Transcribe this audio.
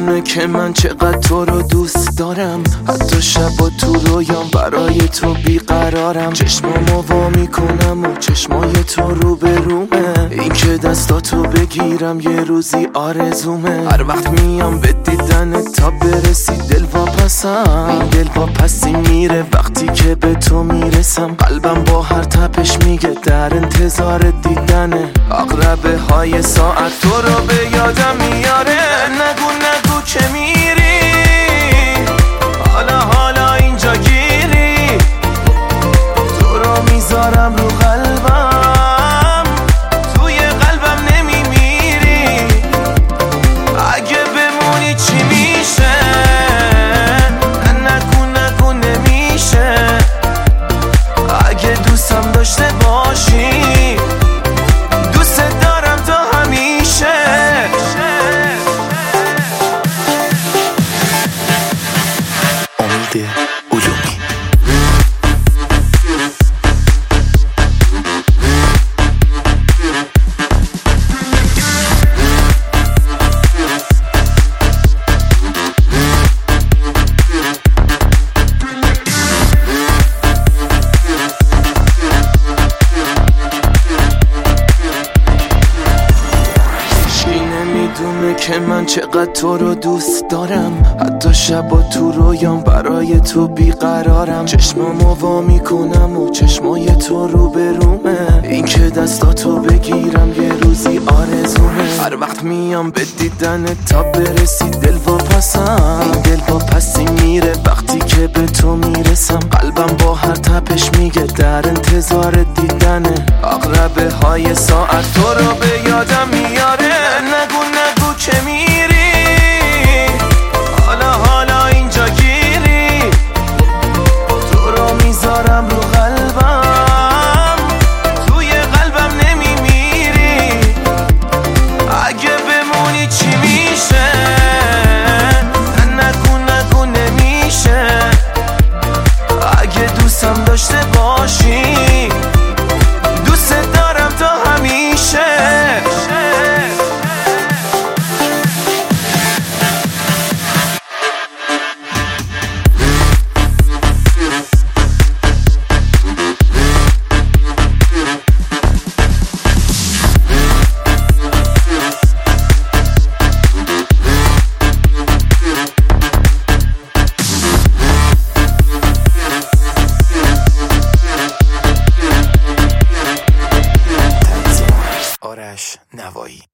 میدونه که من چقدر تو رو دوست دارم، حتی شبا تو رویام برای تو بیقرارم. چشمامو وا میکنم و چشمای تو رو به رومه، این که دستاتو بگیرم یه روزی آرزومه. هر وقت میام به دیدن تا برسی دل واپسم، این دل واپسی میره وقتی که به تو میرسم. قلبم با هر تپش میگه در انتظار دیدنه، عقربه های ساعت تو رو به یادم میاره. نگو نگو که میری، حالا اینجا گیری، تو رو میذارم رو قلبم، توی قلبم نمیمیری. اگه بمونی چی میشه؟ نگو نمیشه. اگه دوستم داشته باشی، دوست دارم تا همیشه. امید علومی. میدونه که من چقدر تو رو دوست دارم، حتی شبا تو رویام برای تو بیقرارم. چشمامو وا میکنم و چشمای تو رو به رومه، این که دستاتو بگیرم یه روزی آرزومه. هر وقت میام به دیدن تا برسی دل واپسم، این دل واپسی میره وقتی که به تو میرسم. قلبم با هر تپش میگه در انتظار دیدنه، عقربه های ساعت تو رو به یادم میاره. نگو که میری، حالا اینجا گیری، تو رو میذارم رو قلبم، توی قلبم نمیمیری. اگه بمونی چی میشه؟ نگو نمیشه. اگه دوستم داشته باشی، دوست دارم تا همیشه. آرش نوایی.